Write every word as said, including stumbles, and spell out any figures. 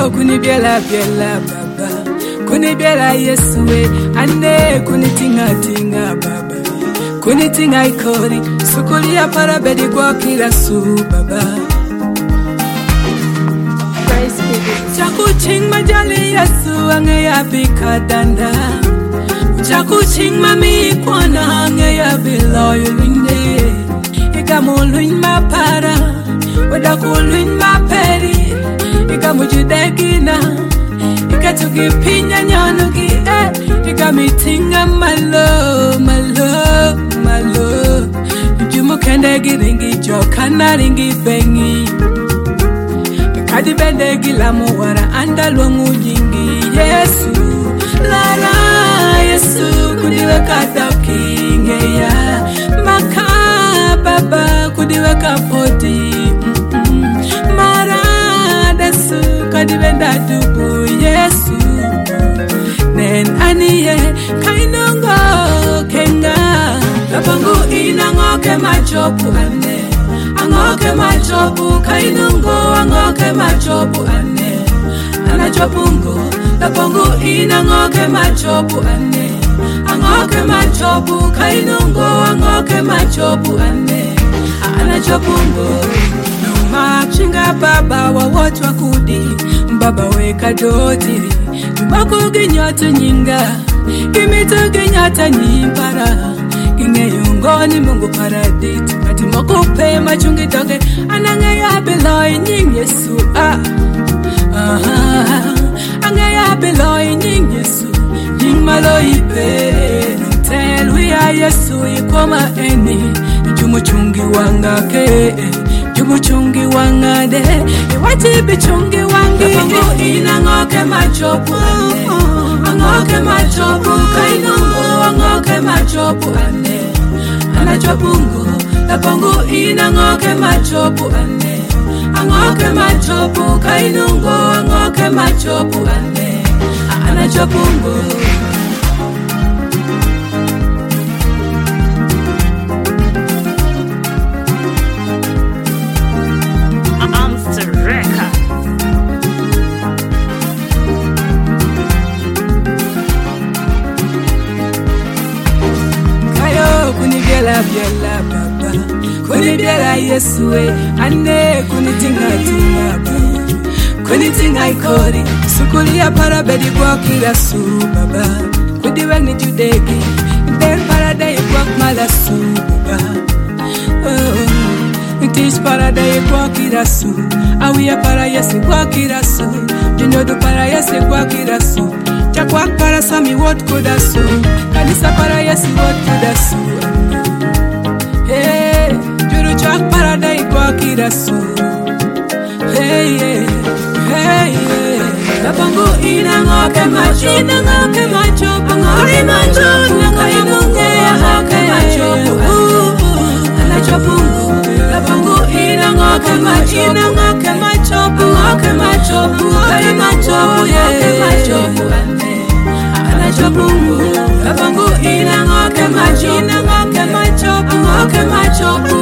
kunibiela biela baba, kunibiela Yesue, ane kunitinga tinga baba, kunitinga ikori, sukulia para bedi kwa kila su baba. Chakuching majali Yesu ange ya bikadanda, chakuching mami kwana ange ya biloyo linde, ikamuluin mapara, wadakuluin maperi. Ika mujudegina, ika tukipinya nyonuki, eh. Ika mitinga malo, malo, malo. Jumu kende giringi jokana ringi bengi. Kadi bendegi la muwara anda luangu nyingi. Yesu, lara Yesu kudiweka dokinge ya. Maka baba kudiweka poti. Kadibenda dubu Yesu nen aniye kainongo kenga lapangu inangoke machopu ane angoke machopu kainongo angoke machopu ane anachopungo lapangu inangoke machopu ane angoke machopu kainongo angoke machopu ane anachopungo Machinga baba wa watu wakudi Mbaba weka dotiri Mbako genyata nyinga Kimito genyata nyimpara Kinge yungoni mungu paraditi Kati moko pe machungi toke Anange ya beloi nying Yesu ah. ah Ange ya beloi nying Yesu Nying maloi pe Tell we are Yesu ikoma eni Jumuchungi wanga ke Jumuchungi wangade, iwati bichungi wangi. Lapangu inangoke machopu ane, angoke machopu kainungu, angoke machopu ane, anachopungu. Lapangu inangoke machopu ane, angoke machopu kainungu, angoke machopu ane, anachopungu. Kunibiela biela baba, kunibiela Yesue, ane kunitinga tinga baba, kunitinga ikori, sukulia para bedi kwa kila su baba, kudiwe ni judegi, den para day kwa mala su baba, oh, itish para day kwa kila su, awiya para yesi kwa kila su, junyodu para yesi kwa kila su, chakwa para sami what kuda su, kanisa para yesi what kuda su. Hey, juru chak paradai kwa kirasu. Hey, hey, hey, hey. Lapangu inangoke macho, inangoke macho, angoke macho, nakainunge angoke macho. Anachopungu, lapangu inangoke macho, inangoke macho, angoke macho, angoke macho, angoke macho. Anachopungu, lapangu inangoke macho, inangoke macho, angoke macho.